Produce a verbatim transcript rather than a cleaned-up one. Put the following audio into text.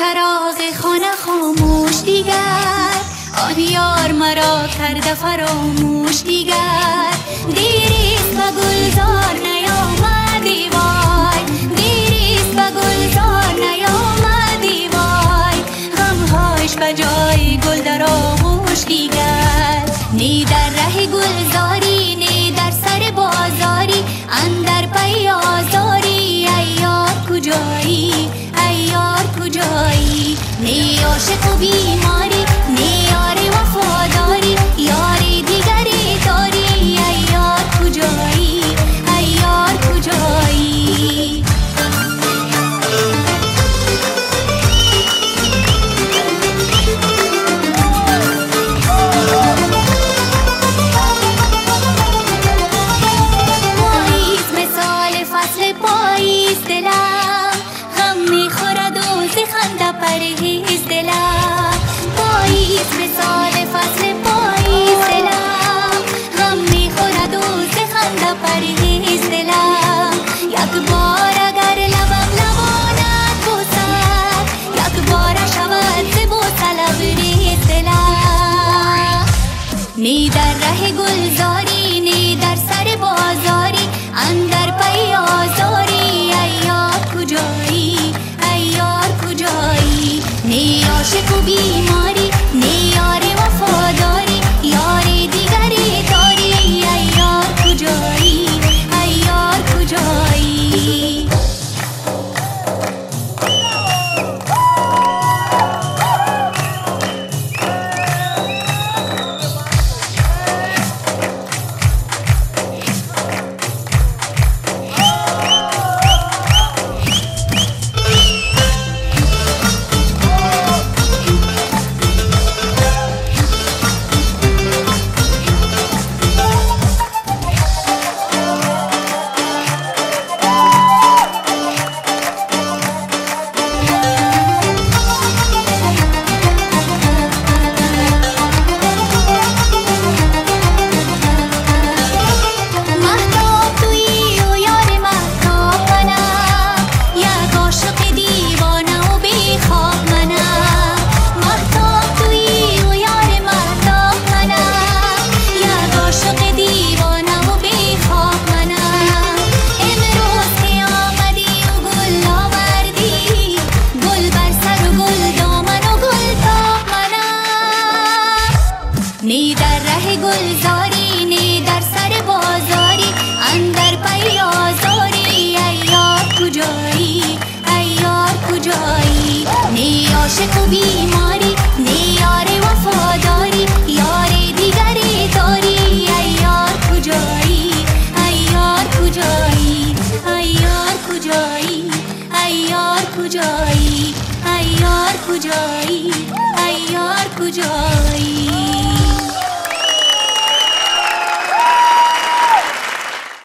چراغ خانه خاموش دیگر، آن یار مرا کرده فراموش دیگر. دیریست و گلزار نیامدی وای، دیریست و گلزار نیامدی وای، غمهاش به جای گل در آغوش دیگر. نی در ره گلزاری نی در سر بازاری، اندر پی آزاری ای یار کجایی، ای یار کجایی. نی عاشق و بیماری نی یار وفاداری، یاری دیگری داری ای یار کجایی، ای یار کجایی. پاییز مثال فصل پاییز دلم، غم میخورد و ز خنده پرهیز دلم. پاییز مثال فصل پاییز دلم، غم میخورد و ز خنده پرهیز دلم. یک بار اگر لبم لباند بوسد، یک بار شود ز بوسه لبریز دلم. نی در ره گلزاری نی در سر بازاری، اندر پی آزاری ای یار کجایی، ای یار کجایی. نی عاشق و بیماری نی یار وفاداری، یاری دیگری داری ای یار کجایی، ای یار کجایی. نی در ره گلزاری نی در سر بازاری، اندر پی آزاری ای یار کجایی، ای یار کجایی. نی عاشق و بیماری نی یار وفاداری، یاری دیگری داری ای یار کجایی، ای یار کجایی، ای یار کجایی، ای یار کجایی، ای یار کجایی، ای یار کجایی.